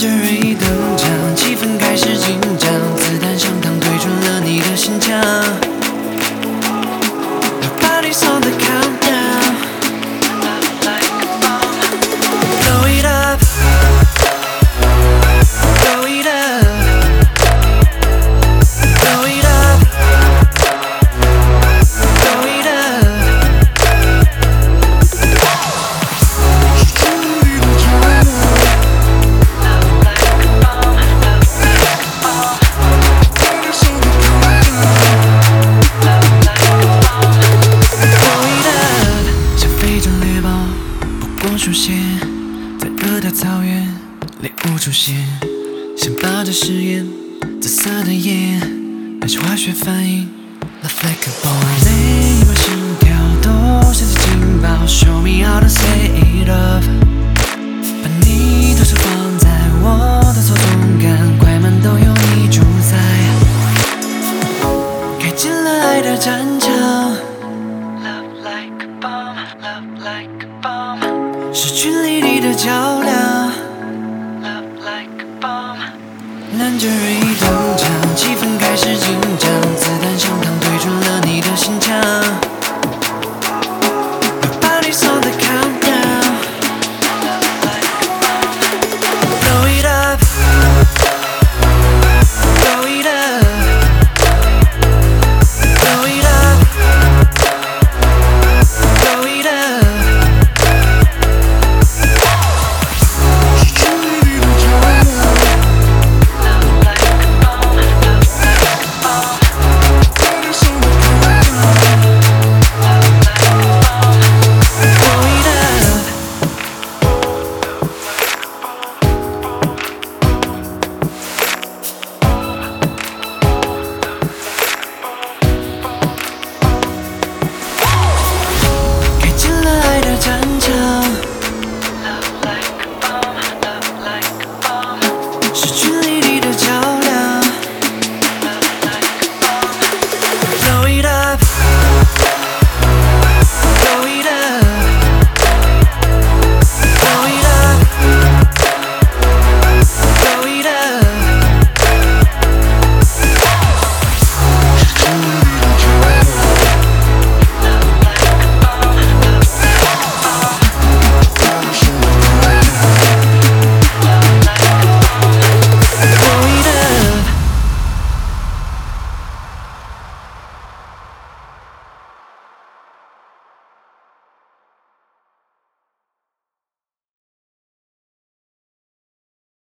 着人一登场，气氛开始紧张，子弹上膛对准了你的心墙。Nobody's on the countdown. Blow it up, blow it up, blow it up, blow it up. 出现在热带草原，猎物出现，想抱着实验，紫色的眼，那是化学反应 ，Love like a bomb， 每一秒心跳都像是警报 ，Show me how to set it up， 把你的手放在我的手中感，快慢都由你主宰，开进了爱的战场 ，Love like a bomb，Love like a bomb。是据理力的较量 ，Love like a bomb。男爵人一登场，气氛开始紧张，子弹上膛对准了你的心墙。